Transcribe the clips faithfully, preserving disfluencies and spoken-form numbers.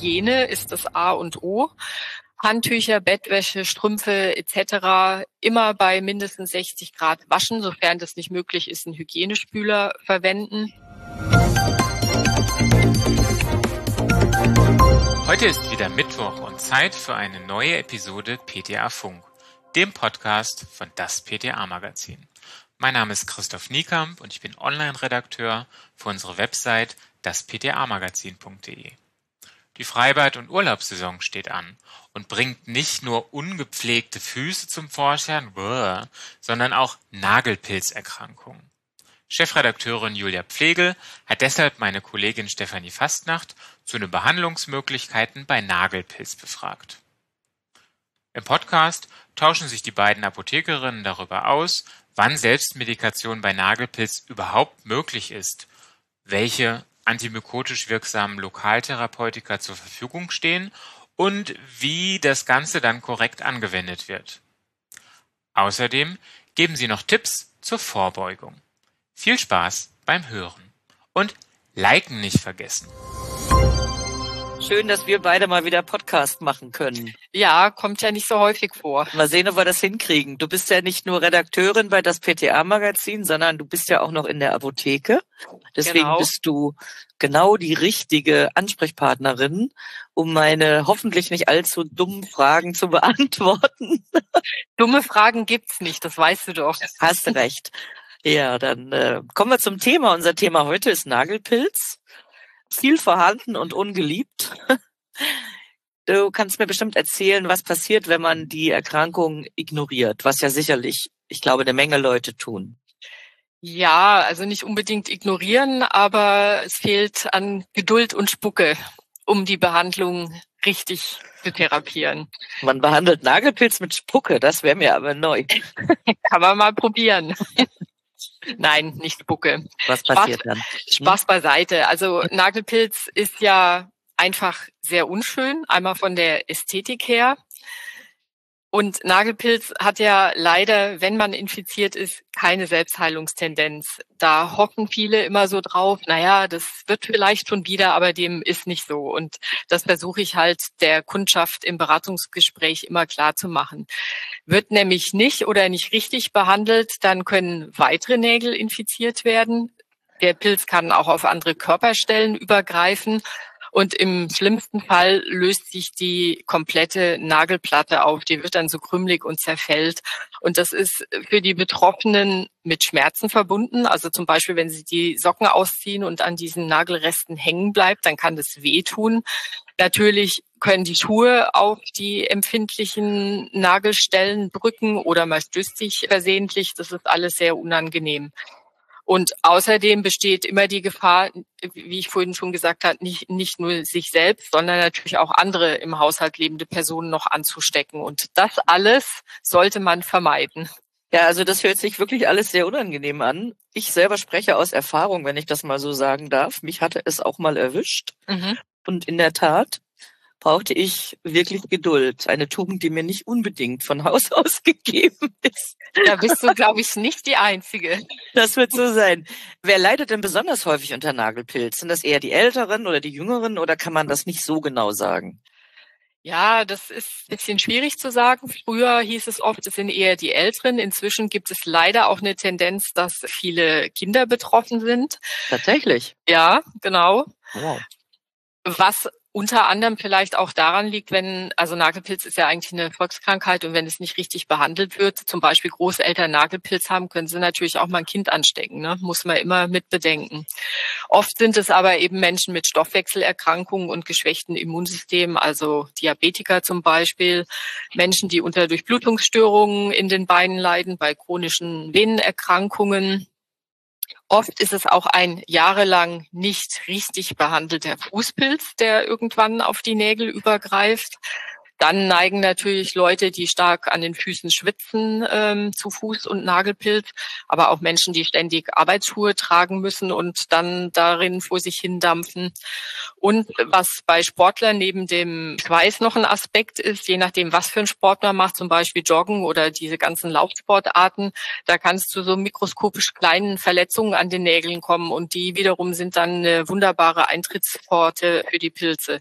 Hygiene ist das A und O. Handtücher, Bettwäsche, Strümpfe et cetera immer bei mindestens sechzig Grad waschen, sofern das nicht möglich ist, einen Hygienespüler verwenden. Heute ist wieder Mittwoch und Zeit für eine neue Episode P T A Funk, dem Podcast von das P T A-Magazin. Mein Name ist Christoph Niekamp und ich bin Online-Redakteur für unsere Website das p t a magazin punkt d e. Die Freibad- und Urlaubssaison steht an und bringt nicht nur ungepflegte Füße zum Vorschein, sondern auch Nagelpilzerkrankungen. Chefredakteurin Julia Pflegel hat deshalb meine Kollegin Stefanie Fastnacht zu den Behandlungsmöglichkeiten bei Nagelpilz befragt. Im Podcast tauschen sich die beiden Apothekerinnen darüber aus, wann Selbstmedikation bei Nagelpilz überhaupt möglich ist, welche antimykotisch wirksamen Lokaltherapeutika zur Verfügung stehen und wie das Ganze dann korrekt angewendet wird. Außerdem geben sie noch Tipps zur Vorbeugung. Viel Spaß beim Hören und Liken nicht vergessen. Schön, dass wir beide mal wieder Podcast machen können. Ja, kommt ja nicht so häufig vor. Mal sehen, ob wir das hinkriegen. Du bist ja nicht nur Redakteurin bei das P T A-Magazin, sondern du bist ja auch noch in der Apotheke. Deswegen genau. Bist du genau die richtige Ansprechpartnerin, um meine hoffentlich nicht allzu dummen Fragen zu beantworten. Dumme Fragen gibt's nicht, das weißt du doch. Hast recht. Ja, dann äh, kommen wir zum Thema. Unser Thema heute ist Nagelpilz. Viel vorhanden und ungeliebt. Du kannst mir bestimmt erzählen, was passiert, wenn man die Erkrankung ignoriert, was ja sicherlich, ich glaube, eine Menge Leute tun. Ja, also nicht unbedingt ignorieren, aber es fehlt an Geduld und Spucke, um die Behandlung richtig zu therapieren. Man behandelt Nagelpilz mit Spucke, das wäre mir aber neu. Kann man mal probieren. Nein, nicht Spucke. Was passiert Spaß, dann? Hm? Spaß beiseite. Also Nagelpilz ist ja einfach sehr unschön, einmal von der Ästhetik her. Und Nagelpilz hat ja leider, wenn man infiziert ist, keine Selbstheilungstendenz. Da hoffen viele immer so drauf, naja, das wird vielleicht schon wieder, aber dem ist nicht so. Und das versuche ich halt der Kundschaft im Beratungsgespräch immer klar zu machen. Wird nämlich nicht oder nicht richtig behandelt, dann können weitere Nägel infiziert werden. Der Pilz kann auch auf andere Körperstellen übergreifen. Und im schlimmsten Fall löst sich die komplette Nagelplatte auf. Die wird dann so krümelig und zerfällt. Und das ist für die Betroffenen mit Schmerzen verbunden. Also zum Beispiel, wenn sie die Socken ausziehen und an diesen Nagelresten hängen bleibt, dann kann das wehtun. Natürlich können die Schuhe auf die empfindlichen Nagelstellen drücken oder man stößt sich versehentlich. Das ist alles sehr unangenehm. Und außerdem besteht immer die Gefahr, wie ich vorhin schon gesagt habe, nicht, nicht nur sich selbst, sondern natürlich auch andere im Haushalt lebende Personen noch anzustecken. Und das alles sollte man vermeiden. Ja, also das hört sich wirklich alles sehr unangenehm an. Ich selber spreche aus Erfahrung, wenn ich das mal so sagen darf. Mich hatte es auch mal erwischt. Mhm. Und in der Tat brauchte ich wirklich Geduld. Eine Tugend, die mir nicht unbedingt von Haus aus gegeben ist. Da bist du, glaube ich, nicht die Einzige. Das wird so sein. Wer leidet denn besonders häufig unter Nagelpilz? Sind das eher die Älteren oder die Jüngeren oder kann man das nicht so genau sagen? Ja, das ist ein bisschen schwierig zu sagen. Früher hieß es oft, es sind eher die Älteren. Inzwischen gibt es leider auch eine Tendenz, dass viele Kinder betroffen sind. Tatsächlich? Ja, genau. Wow. Was unter anderem vielleicht auch daran liegt, wenn, also Nagelpilz ist ja eigentlich eine Volkskrankheit und wenn es nicht richtig behandelt wird, zum Beispiel Großeltern Nagelpilz haben, können sie natürlich auch mal ein Kind anstecken, ne? Muss man immer mit bedenken. Oft sind es aber eben Menschen mit Stoffwechselerkrankungen und geschwächten Immunsystemen, also Diabetiker zum Beispiel, Menschen, die unter Durchblutungsstörungen in den Beinen leiden, bei chronischen Venenerkrankungen. Oft ist es auch ein jahrelang nicht richtig behandelter Fußpilz, der irgendwann auf die Nägel übergreift. Dann neigen natürlich Leute, die stark an den Füßen schwitzen, ähm, zu Fuß- und Nagelpilz, aber auch Menschen, die ständig Arbeitsschuhe tragen müssen und dann darin vor sich hindampfen. Und was bei Sportlern neben dem Schweiß noch ein Aspekt ist, je nachdem, was für ein Sport man macht, zum Beispiel Joggen oder diese ganzen Laufsportarten, da kann es zu so mikroskopisch kleinen Verletzungen an den Nägeln kommen und die wiederum sind dann eine wunderbare Eintrittspforte für die Pilze.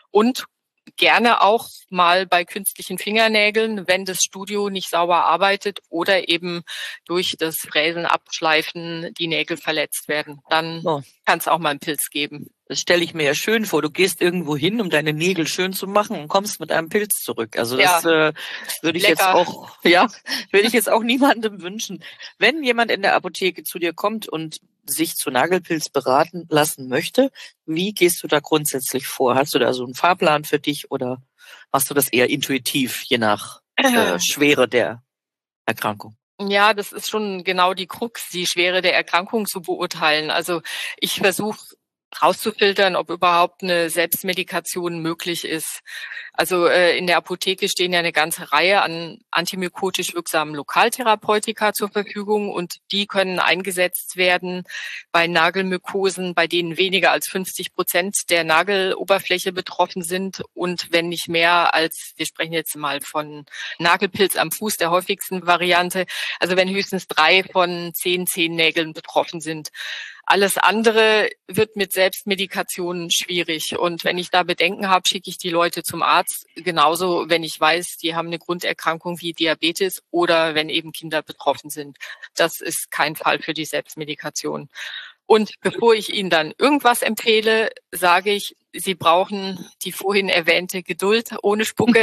Und gerne auch mal bei künstlichen Fingernägeln, wenn das Studio nicht sauber arbeitet oder eben durch das Fräsen, Abschleifen die Nägel verletzt werden. Dann oh. kann es auch mal einen Pilz geben. Das stelle ich mir ja schön vor. Du gehst irgendwo hin, um deine Nägel schön zu machen und kommst mit einem Pilz zurück. Also das ja, äh, würde ich lecker. jetzt auch, ja, würde ich jetzt auch niemandem wünschen. Wenn jemand in der Apotheke zu dir kommt und sich zu Nagelpilz beraten lassen möchte, wie gehst du da grundsätzlich vor? Hast du da so einen Fahrplan für dich oder machst du das eher intuitiv, je nach äh, Schwere der Erkrankung? Ja, das ist schon genau die Krux, die Schwere der Erkrankung zu beurteilen. Also ich versuche rauszufiltern, ob überhaupt eine Selbstmedikation möglich ist. Also äh, in der Apotheke stehen ja eine ganze Reihe an antimykotisch wirksamen Lokaltherapeutika zur Verfügung und die können eingesetzt werden bei Nagelmykosen, bei denen weniger als fünfzig Prozent der Nageloberfläche betroffen sind und wenn nicht mehr als, wir sprechen jetzt mal von Nagelpilz am Fuß, der häufigsten Variante, also wenn höchstens drei von zehn Zehennägeln betroffen sind. Alles andere wird mit Selbstmedikationen schwierig. Und wenn ich da Bedenken habe, schicke ich die Leute zum Arzt. Genauso, wenn ich weiß, die haben eine Grunderkrankung wie Diabetes oder wenn eben Kinder betroffen sind. Das ist kein Fall für die Selbstmedikation. Und bevor ich Ihnen dann irgendwas empfehle, sage ich, Sie brauchen die vorhin erwähnte Geduld ohne Spucke.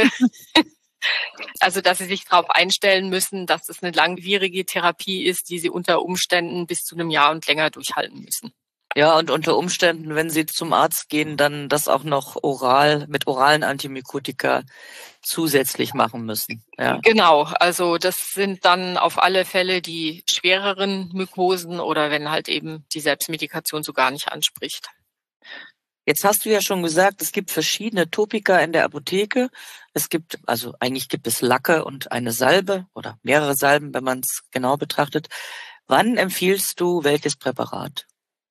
Also, dass Sie sich darauf einstellen müssen, dass es eine langwierige Therapie ist, die Sie unter Umständen bis zu einem Jahr und länger durchhalten müssen. Ja, und unter Umständen, wenn Sie zum Arzt gehen, dann das auch noch oral, mit oralen Antimykotika zusätzlich machen müssen. Ja. Genau, also das sind dann auf alle Fälle die schwereren Mykosen oder wenn halt eben die Selbstmedikation so gar nicht anspricht. Jetzt hast du ja schon gesagt, es gibt verschiedene Topika in der Apotheke. Es gibt, also eigentlich gibt es Lacke und eine Salbe oder mehrere Salben, wenn man es genau betrachtet. Wann empfiehlst du welches Präparat?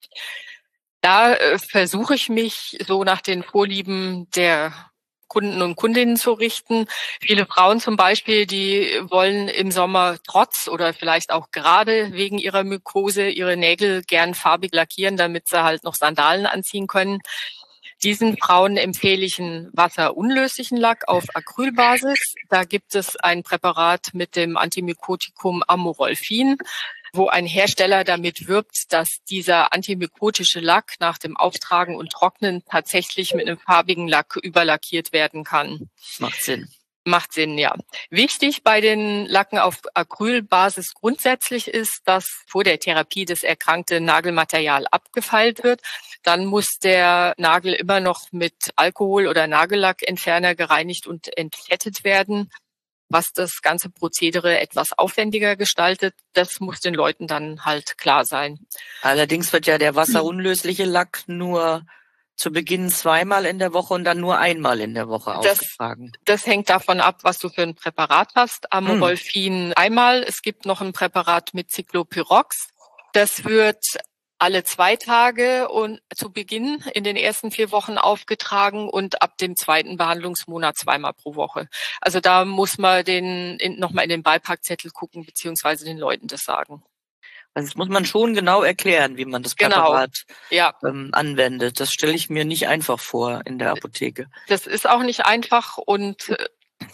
Da äh, versuche ich mich so nach den Vorlieben der Kunden und Kundinnen zu richten. Viele Frauen zum Beispiel, die wollen im Sommer trotz oder vielleicht auch gerade wegen ihrer Mykose ihre Nägel gern farbig lackieren, damit sie halt noch Sandalen anziehen können. Diesen Frauen empfehle ich einen wasserunlöslichen Lack auf Acrylbasis. Da gibt es ein Präparat mit dem Antimykotikum Amorolfin, wo ein Hersteller damit wirbt, dass dieser antimykotische Lack nach dem Auftragen und Trocknen tatsächlich mit einem farbigen Lack überlackiert werden kann. Macht Sinn. Macht Sinn, ja. Wichtig bei den Lacken auf Acrylbasis grundsätzlich ist, dass vor der Therapie das erkrankte Nagelmaterial abgefeilt wird. Dann muss der Nagel immer noch mit Alkohol oder Nagellackentferner gereinigt und entfettet werden, was das ganze Prozedere etwas aufwendiger gestaltet. Das muss den Leuten dann halt klar sein. Allerdings wird ja der wasserunlösliche Lack nur zu Beginn zweimal in der Woche und dann nur einmal in der Woche das, aufgetragen. Das hängt davon ab, was du für ein Präparat hast. Amorolfin hm. einmal. Es gibt noch ein Präparat mit Cyclopyrox. Das wird alle zwei Tage und zu Beginn in den ersten vier Wochen aufgetragen und ab dem zweiten Behandlungsmonat zweimal pro Woche. Also da muss man den in, nochmal in den Beipackzettel gucken, beziehungsweise den Leuten das sagen. Also das muss man schon genau erklären, wie man das Präparat genau. ja. ähm, anwendet. Das stelle ich mir nicht einfach vor in der Apotheke. Das ist auch nicht einfach und äh,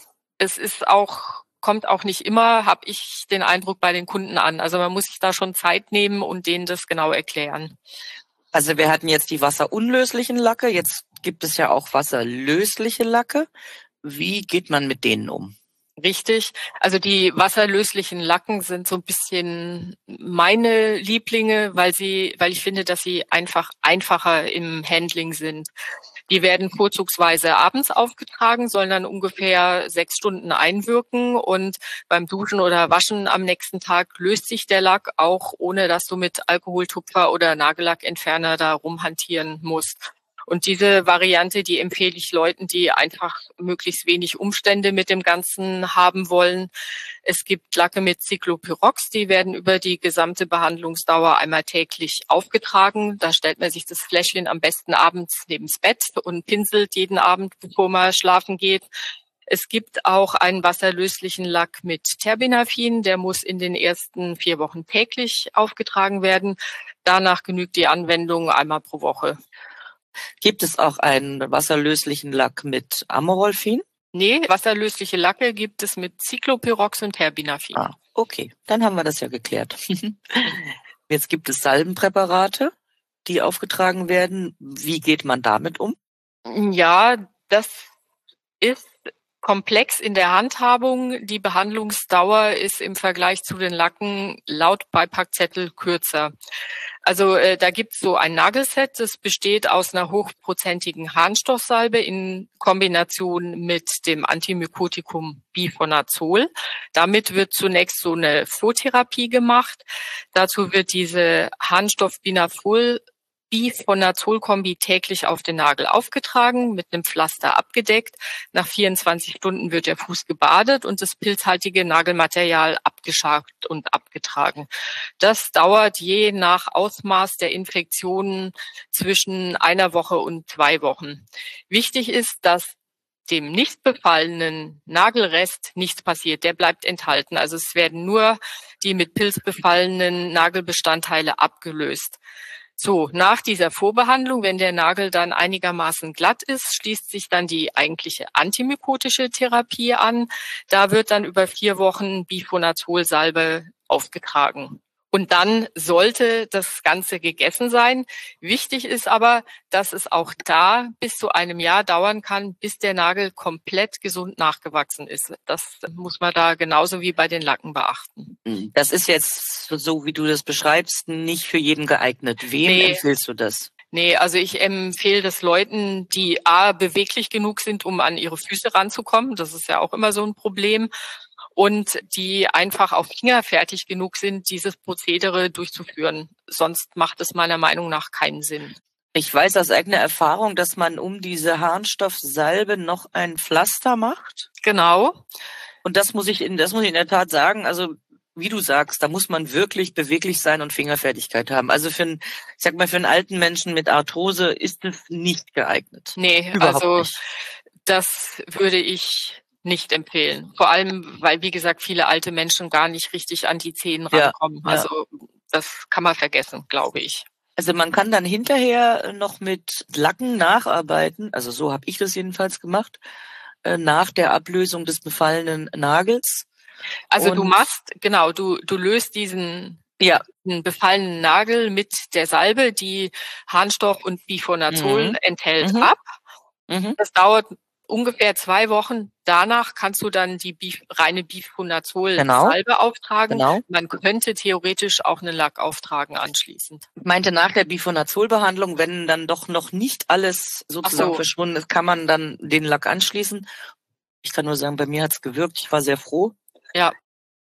es ist auch kommt auch nicht immer, habe ich den Eindruck, bei den Kunden an. Also man muss sich da schon Zeit nehmen und denen das genau erklären. Also wir hatten jetzt die wasserunlöslichen Lacke, jetzt gibt es ja auch wasserlösliche Lacke. Wie geht man mit denen um? Richtig. Also die wasserlöslichen Lacken sind so ein bisschen meine Lieblinge, weil sie, weil ich finde, dass sie einfach einfacher im Handling sind. Die werden vorzugsweise abends aufgetragen, sollen dann ungefähr sechs Stunden einwirken und beim Duschen oder Waschen am nächsten Tag löst sich der Lack auch, ohne dass du mit Alkoholtupfer oder Nagellackentferner da rumhantieren musst. Und diese Variante, die empfehle ich Leuten, die einfach möglichst wenig Umstände mit dem Ganzen haben wollen. Es gibt Lacke mit Cyclopyrox, die werden über die gesamte Behandlungsdauer einmal täglich aufgetragen. Da stellt man sich das Fläschchen am besten abends neben's Bett und pinselt jeden Abend, bevor man schlafen geht. Es gibt auch einen wasserlöslichen Lack mit Terbinafin, der muss in den ersten vier Wochen täglich aufgetragen werden. Danach genügt die Anwendung einmal pro Woche. Gibt es auch einen wasserlöslichen Lack mit Amorolfin? Nee, wasserlösliche Lacke gibt es mit Cyclopyrox und Terbinafin. Ah, okay, dann haben wir das ja geklärt. Jetzt gibt es Salbenpräparate, die aufgetragen werden. Wie geht man damit um? Ja, das ist komplex in der Handhabung. Die Behandlungsdauer ist im Vergleich zu den Lacken laut Beipackzettel kürzer. Also äh, da gibt's so ein Nagelset, das besteht aus einer hochprozentigen Harnstoffsalbe in Kombination mit dem Antimykotikum Bifenazol. Damit wird zunächst so eine Photherapie gemacht. Dazu wird diese Harnstoff-Binafol Bifenazol-Kombi täglich auf den Nagel aufgetragen, mit einem Pflaster abgedeckt. Nach vierundzwanzig Stunden wird der Fuß gebadet und das pilzhaltige Nagelmaterial abgeschabt und abgetragen. Das dauert je nach Ausmaß der Infektionen zwischen einer Woche und zwei Wochen. Wichtig ist, dass dem nicht befallenen Nagelrest nichts passiert. Der bleibt enthalten. Also es werden nur die mit Pilz befallenen Nagelbestandteile abgelöst. So, nach dieser Vorbehandlung, wenn der Nagel dann einigermaßen glatt ist, schließt sich dann die eigentliche antimykotische Therapie an. Da wird dann über vier Wochen Bifenazol-Salbe aufgetragen. Und dann sollte das Ganze gegessen sein. Wichtig ist aber, dass es auch da bis zu einem Jahr dauern kann, bis der Nagel komplett gesund nachgewachsen ist. Das muss man da genauso wie bei den Lacken beachten. Das ist jetzt, so wie du das beschreibst, nicht für jeden geeignet. Wem Nee. empfiehlst du das? Nee, also ich empfehle das Leuten, die A, beweglich genug sind, um an ihre Füße ranzukommen. Das ist ja auch immer so ein Problem. Und die einfach auf Finger fertig genug sind, dieses Prozedere durchzuführen. Sonst macht es meiner Meinung nach keinen Sinn. Ich weiß aus eigener Erfahrung, dass man um diese Harnstoffsalbe noch ein Pflaster macht. Genau. Und das muss ich in, das muss ich in der Tat sagen. Also, wie du sagst, da muss man wirklich beweglich sein und Fingerfertigkeit haben. Also für einen, ich sag mal, für einen alten Menschen mit Arthrose ist es nicht geeignet. Nee, Überhaupt also nicht. das würde ich nicht empfehlen. Vor allem, weil, wie gesagt, viele alte Menschen gar nicht richtig an die Zehen Ja, rankommen. ja. Also das kann man vergessen, glaube ich. Also man kann dann hinterher noch mit Lacken nacharbeiten. Also so habe ich das jedenfalls gemacht, äh, nach der Ablösung des befallenen Nagels. Also Und- du machst, genau, du, du löst diesen Ja, einen befallenen Nagel mit der Salbe, die Harnstoff und Bifenazol Mhm. enthält, Mhm. ab. mhm. Das dauert ungefähr zwei Wochen. Danach kannst du dann die Bif reine Bifenazol-Salbe Genau. auftragen. genau. Man könnte theoretisch auch einen Lack auftragen anschließend. Ich meinte, nach der Bifenazol-Behandlung, wenn dann doch noch nicht alles sozusagen Ach so. verschwunden ist, kann man dann den Lack anschließen. Ich kann nur sagen, bei mir hat's gewirkt. Ich war sehr froh. Ja.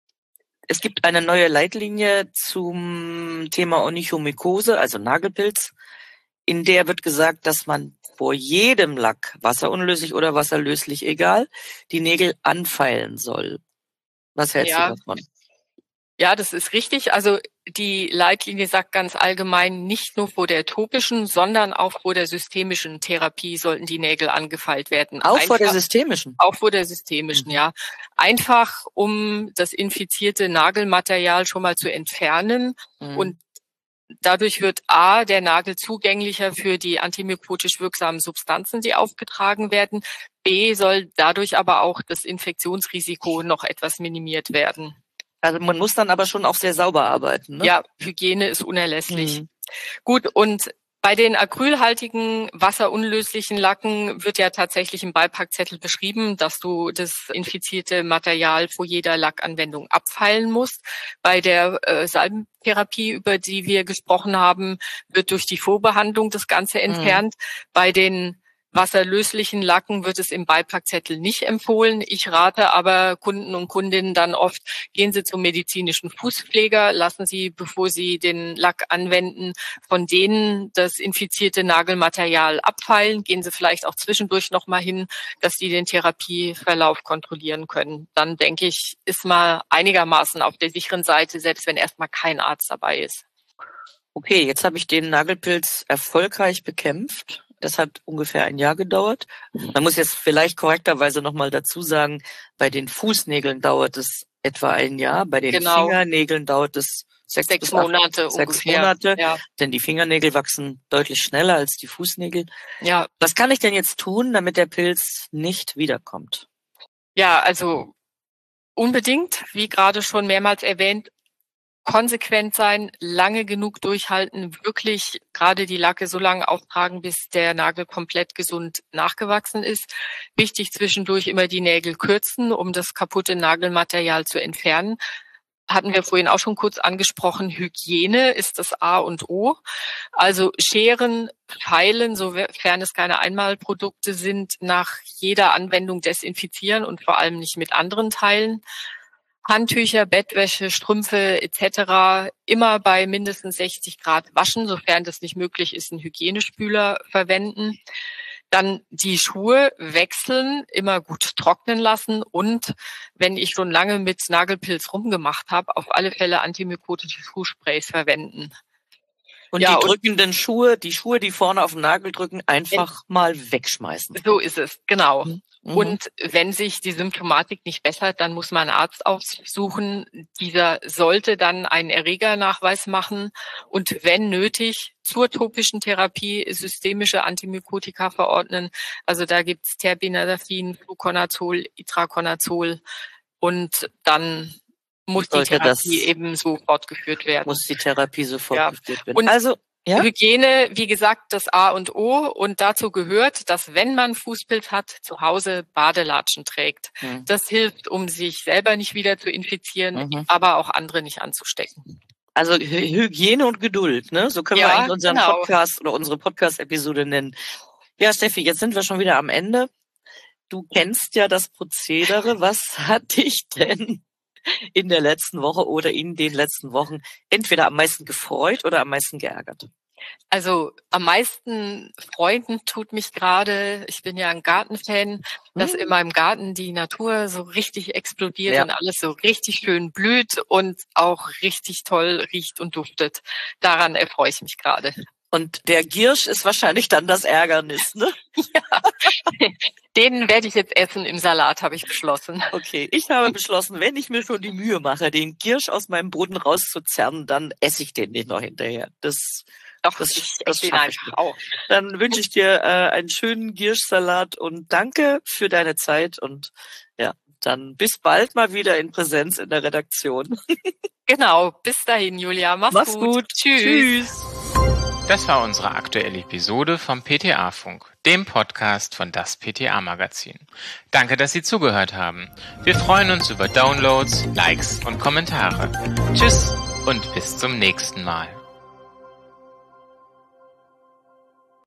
Es gibt eine neue Leitlinie zum Thema Onychomykose, also Nagelpilz. In der wird gesagt, dass man vor jedem Lack, wasserunlöslich oder wasserlöslich, egal, die Nägel anfeilen soll. Was hältst Ja. du davon? Ja, das ist richtig. Also die Leitlinie sagt ganz allgemein, nicht nur vor der topischen, sondern auch vor der systemischen Therapie sollten die Nägel angefeilt werden. Auch vor der Einfach- systemischen? Auch vor der systemischen, Mhm. ja. Einfach, um das infizierte Nagelmaterial schon mal zu entfernen. Mhm. Und dadurch wird A, der Nagel zugänglicher für die antimykotisch wirksamen Substanzen, die aufgetragen werden. B, soll dadurch aber auch das Infektionsrisiko noch etwas minimiert werden. Also man muss dann aber schon auch sehr sauber arbeiten, ne? Ja, Hygiene ist unerlässlich. Mhm. Gut, und bei den acrylhaltigen, wasserunlöslichen Lacken wird ja tatsächlich im Beipackzettel beschrieben, dass du das infizierte Material vor jeder Lackanwendung abfeilen musst. Bei der äh, Salbentherapie, über die wir gesprochen haben, wird durch die Vorbehandlung das Ganze entfernt. Bei den wasserlöslichen Lacken wird es im Beipackzettel nicht empfohlen. Ich rate aber Kunden und Kundinnen dann oft, gehen Sie zum medizinischen Fußpfleger, lassen Sie, bevor Sie den Lack anwenden, von denen das infizierte Nagelmaterial abfeilen. Gehen Sie vielleicht auch zwischendurch nochmal hin, dass die den Therapieverlauf kontrollieren können. Dann denke ich, ist mal einigermaßen auf der sicheren Seite, selbst wenn erstmal kein Arzt dabei ist. Okay, jetzt habe ich den Nagelpilz erfolgreich bekämpft. Das hat ungefähr ein Jahr gedauert. Man muss jetzt vielleicht korrekterweise nochmal dazu sagen, bei den Fußnägeln dauert es etwa ein Jahr, bei den Genau. Fingernägeln dauert es Sechs, sechs Monate acht, sechs ungefähr. Monate, ja. Denn die Fingernägel wachsen deutlich schneller als die Fußnägel. Ja. Was kann ich denn jetzt tun, damit der Pilz nicht wiederkommt? Ja, also unbedingt, wie gerade schon mehrmals erwähnt, konsequent sein, lange genug durchhalten, wirklich gerade die Lacke so lange auftragen, bis der Nagel komplett gesund nachgewachsen ist. Wichtig zwischendurch immer die Nägel kürzen, um das kaputte Nagelmaterial zu entfernen. Hatten wir vorhin auch schon kurz angesprochen, Hygiene ist das A und O. Also Scheren, Feilen, sofern es keine Einmalprodukte sind, nach jeder Anwendung desinfizieren und vor allem nicht mit anderen Teilen. Handtücher, Bettwäsche, Strümpfe et cetera immer bei mindestens sechzig Grad waschen, sofern das nicht möglich ist, einen Hygienespüler verwenden. Dann die Schuhe wechseln, immer gut trocknen lassen und wenn ich schon lange mit Nagelpilz rumgemacht habe, auf alle Fälle antimykotische Schuhsprays verwenden. Und ja, die drückenden Schuhe, die Schuhe, die vorne auf den Nagel drücken, einfach wenn, mal wegschmeißen. So ist es, genau. Mhm. Und wenn sich die Symptomatik nicht bessert, dann muss man einen Arzt aufsuchen. Dieser sollte dann einen Erregernachweis machen und wenn nötig zur topischen Therapie systemische Antimykotika verordnen. Also da gibt's Terbinafin, Fluconazol, Itraconazol und dann muss die sollte Therapie eben so fortgeführt werden. Muss die Therapie so fortgeführt ja. werden. Und also Ja? Hygiene, wie gesagt, das A und O. Und dazu gehört, dass wenn man Fußpilz hat, zu Hause Badelatschen trägt. Mhm. Das hilft, um sich selber nicht wieder zu infizieren, mhm. aber auch andere nicht anzustecken. Also Hygiene und Geduld, ne? So können ja, wir eigentlich unseren genau. Podcast oder unsere Podcast-Episode nennen. Ja, Steffi, jetzt sind wir schon wieder am Ende. Du kennst ja das Prozedere. Was hat dich denn in der letzten Woche oder in den letzten Wochen entweder am meisten gefreut oder am meisten geärgert? Also am meisten freuen tut mich gerade, ich bin ja ein Gartenfan, dass hm. in meinem Garten die Natur so richtig explodiert ja. und alles so richtig schön blüht und auch richtig toll riecht und duftet. Daran erfreue ich mich gerade. Und der Giersch ist wahrscheinlich dann das Ärgernis, ne? Ja, den werde ich jetzt essen im Salat, habe ich beschlossen. Okay, ich habe beschlossen, wenn ich mir schon die Mühe mache, den Giersch aus meinem Boden rauszuzerren, dann esse ich den nicht noch hinterher. Das, Doch, das, ich das den einfach auch. Dann wünsche ich dir äh, einen schönen Gierschsalat und danke für deine Zeit und ja, dann bis bald mal wieder in Präsenz in der Redaktion. Genau, bis dahin, Julia. Mach's, Mach's gut. gut. Tschüss. Tschüss. Das war unsere aktuelle Episode vom P T A-Funk, dem Podcast von das P T A-Magazin. Danke, dass Sie zugehört haben. Wir freuen uns über Downloads, Likes und Kommentare. Tschüss und bis zum nächsten Mal.